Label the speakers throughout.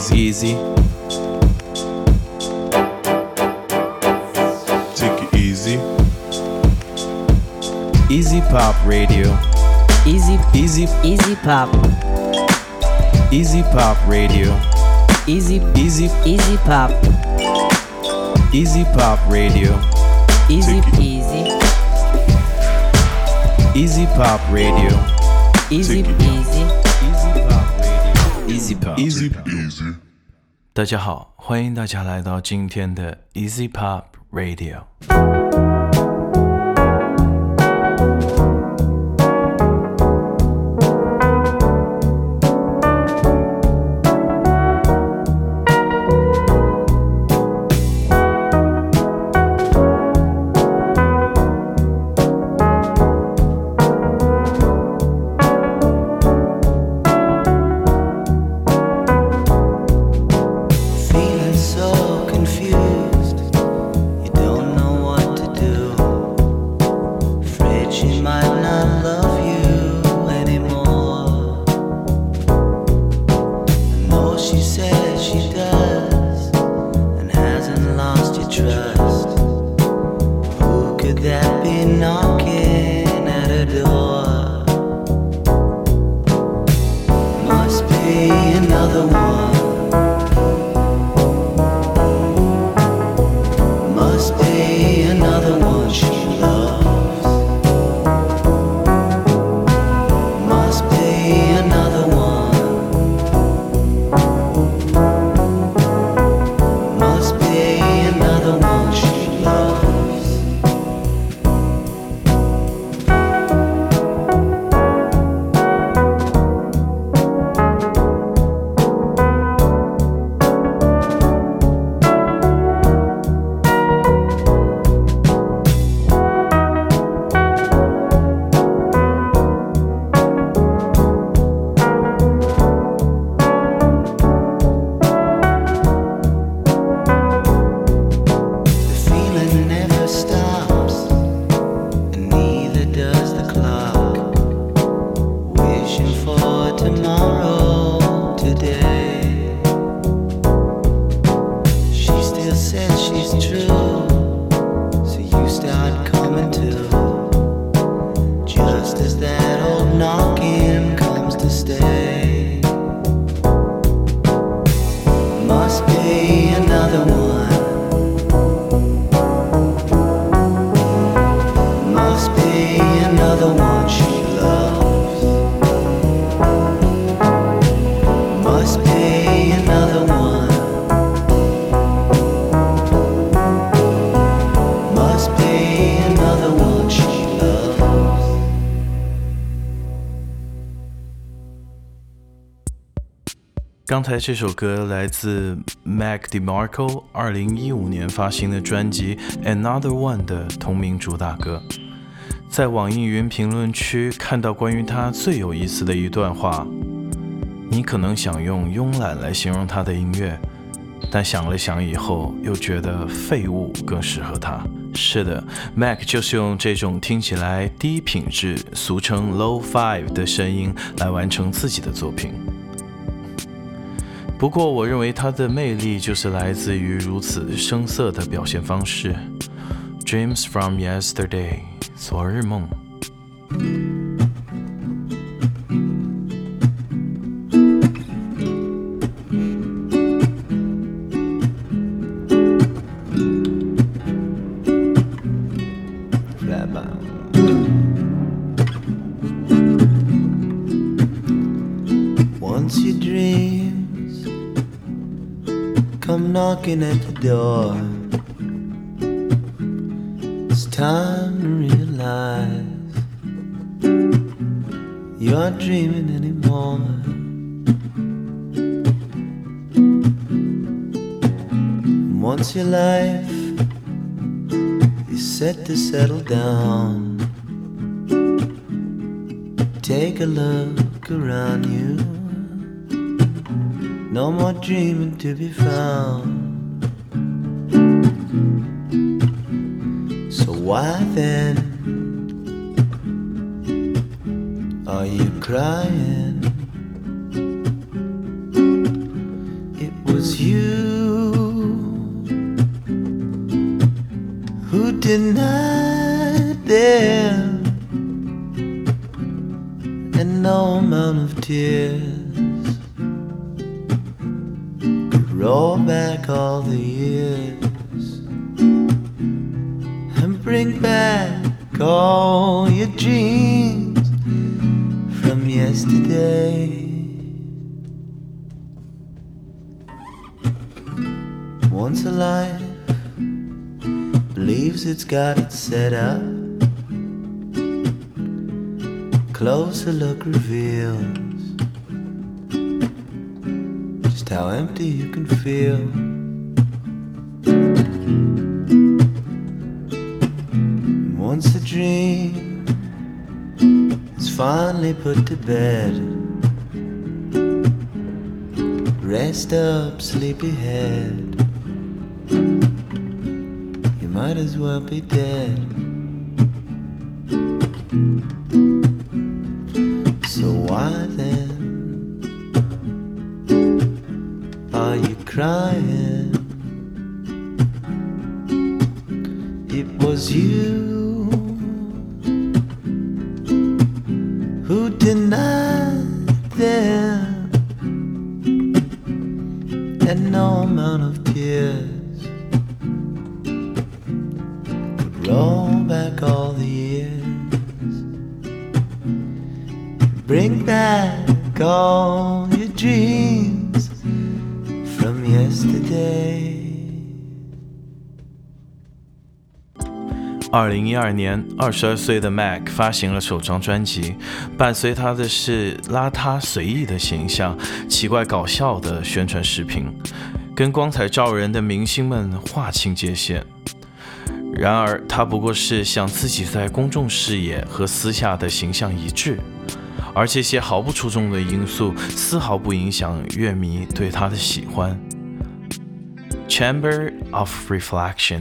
Speaker 1: easy. Take it easy. Easy Pop Radio.
Speaker 2: Easy Pop.
Speaker 1: Easy Pop Radio.
Speaker 2: Easy Pop.
Speaker 1: Easy Pop Radio.
Speaker 2: Easy
Speaker 1: Easy Pop Radio.
Speaker 2: Easy
Speaker 1: Pop. Easy. 大家好，欢迎大家来到今天的 Easy Pop Radio。刚才这首歌来自 Mac DeMarco 2015年发行的专辑 Another One 的同名主打歌。在网易云评论区看到关于他最有意思的一段话，你可能想用慵懒来形容他的音乐，但想了想以后又觉得废物更适合他。是的， Mac 就是用这种听起来低品质，俗称 Low Five 的声音来完成自己的作品。不过我认为他的魅力就是来自于如此生涩的表现方式。 Dreams from Yesterday 昨日梦。
Speaker 3: Once your dreams come knocking at the door, it's time to realize you aren't dreaming anymore. And once your life is set to settle down, take a look around you. No more dreaming to be found. So why then are you crying? It denied them, and no amount of tears could roll back all the years and bring back all your dreams from yesterday. Once a life believes it's got it set up, closer look reveals just how empty you can feel. Once a dream is finally put to bed, rest up, sleepyhead, you might as well be dead. So why then are you crying? It was you who denied them, and no amount of tears could roll back all the years, bring back all your dreams from yesterday.
Speaker 1: 2012年，22岁的 Mac 发行了首张专辑，伴随他的是邋遢随意的形象，奇怪搞笑的宣传视频，跟光彩照人的明星们划清界限。然而，他不过是想自己在公众视野和私下的形象一致，而这些毫不出众的因素丝毫不影响乐迷对他的喜欢。Chamber of Reflection。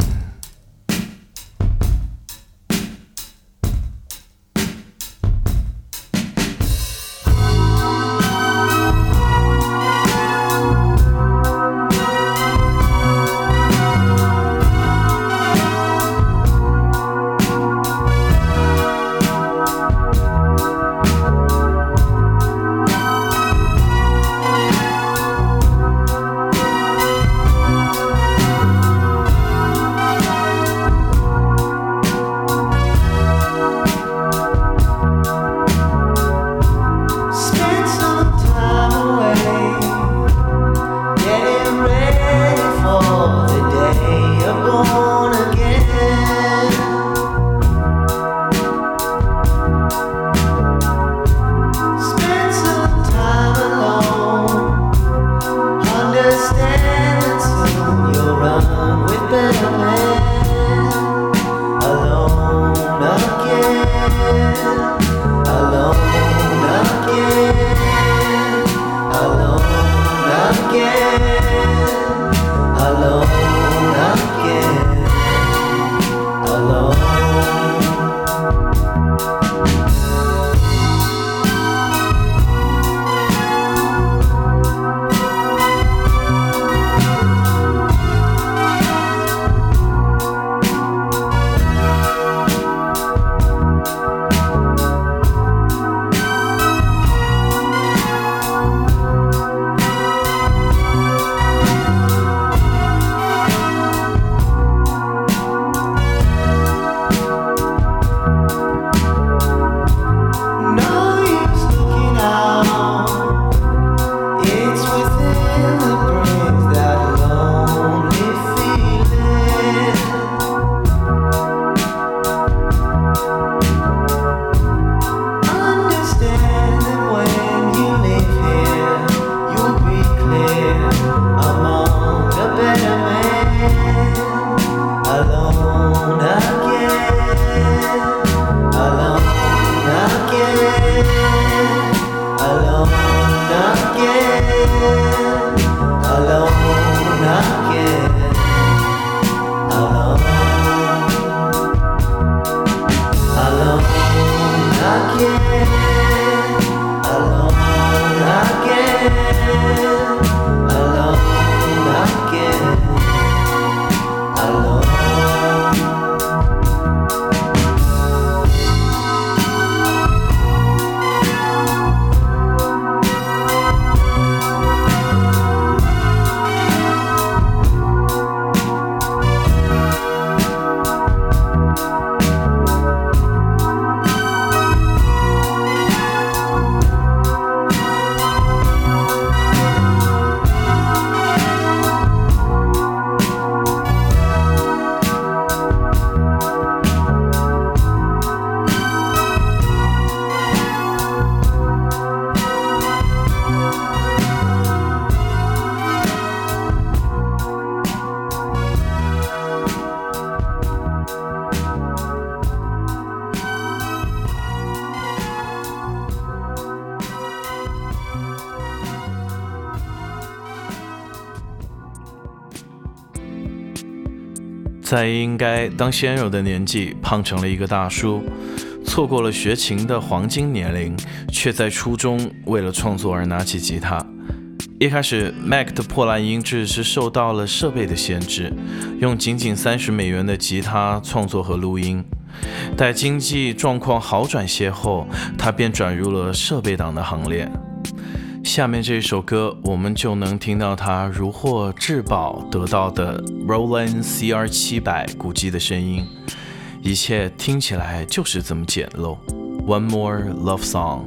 Speaker 1: 在应该当鲜肉的年纪胖成了一个大叔，错过了学琴的黄金年龄，却在初中为了创作而拿起吉他。一开始 Mac 的破烂音质是受到了设备的限制，用仅$30的吉他创作和录音。待经济状况好转些后，他便转入了设备党的行列。下面这首歌我们就能听到他如获至宝得到的 Roland CR700 鼓机的声音，一切听起来就是这么简陋。 One More Love Song。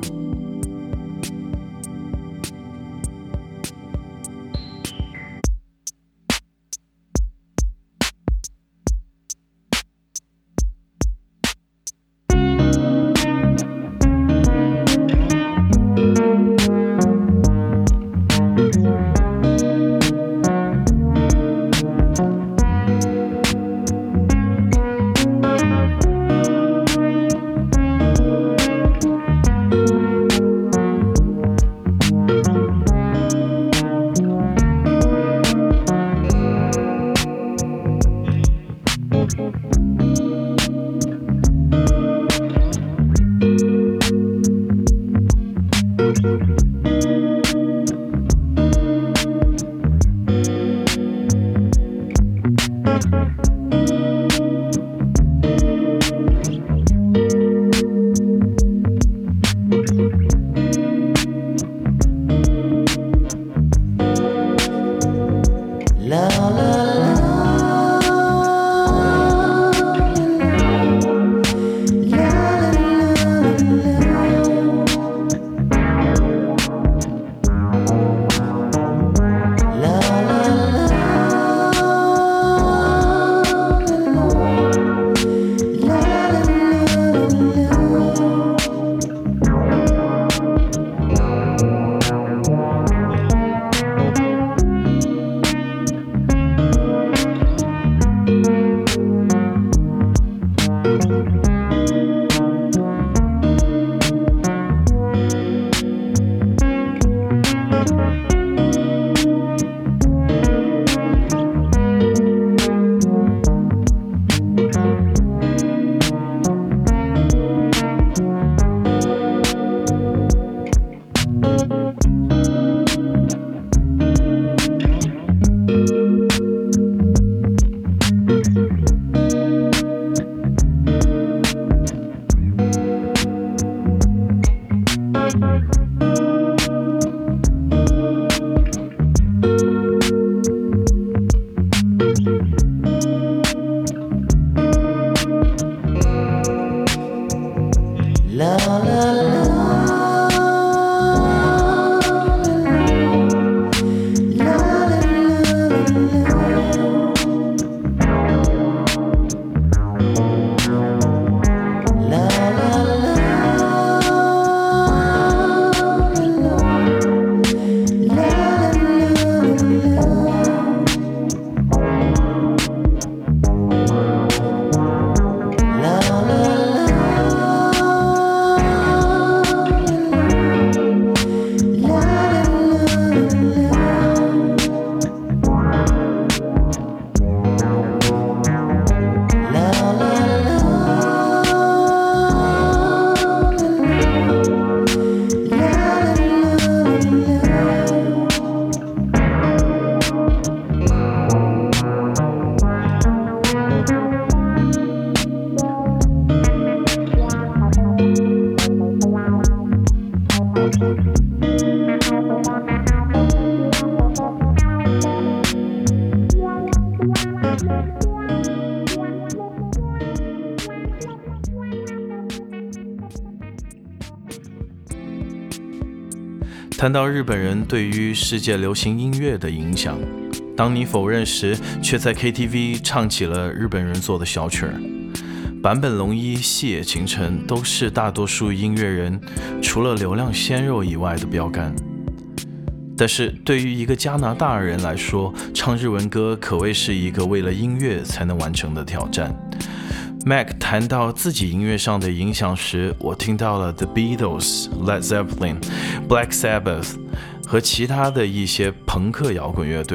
Speaker 1: 谈到日本人对于世界流行音乐的影响，当你否认时，却在 KTV 唱起了日本人做的小曲儿。坂本龙一、细野晴臣都是大多数音乐人除了流量鲜肉以外的标杆。但是对于一个加拿大人来说，唱日文歌可谓是一个为了音乐才能完成的挑战。Mac 谈到自己音乐上的影响时，我听到了 The Beatles、Led Zeppelin、Black Sabbath 和其他的一些朋克摇滚乐队。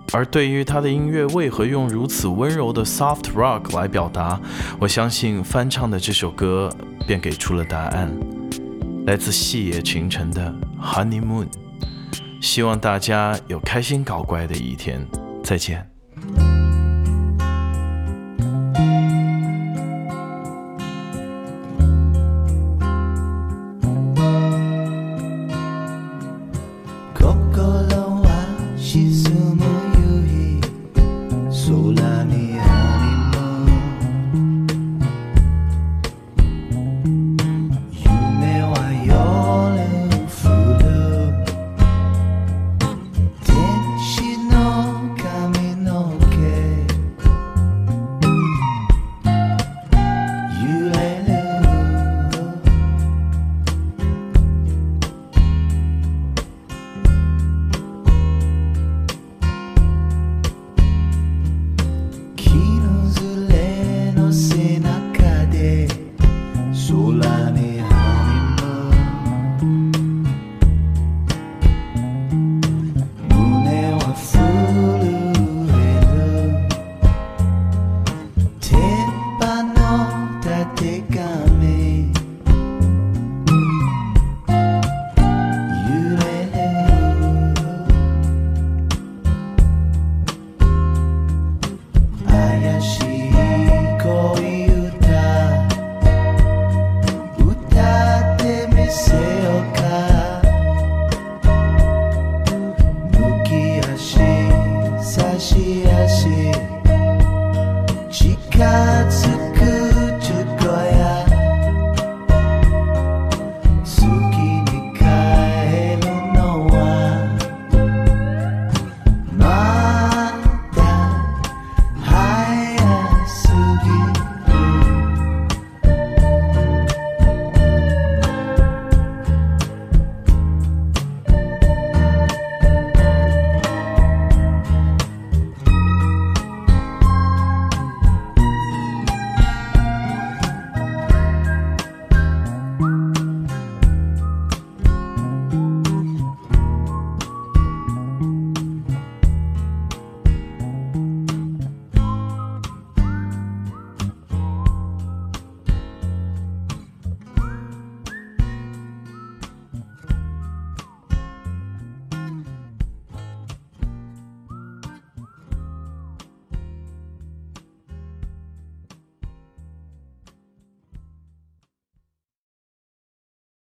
Speaker 1: 而对于他的音乐为何用如此温柔的 soft rock 来表达，我相信翻唱的这首歌便给出了答案。来自细野晴臣的 Honeymoon， 希望大家有开心搞怪的一天，再见。
Speaker 3: 心は沈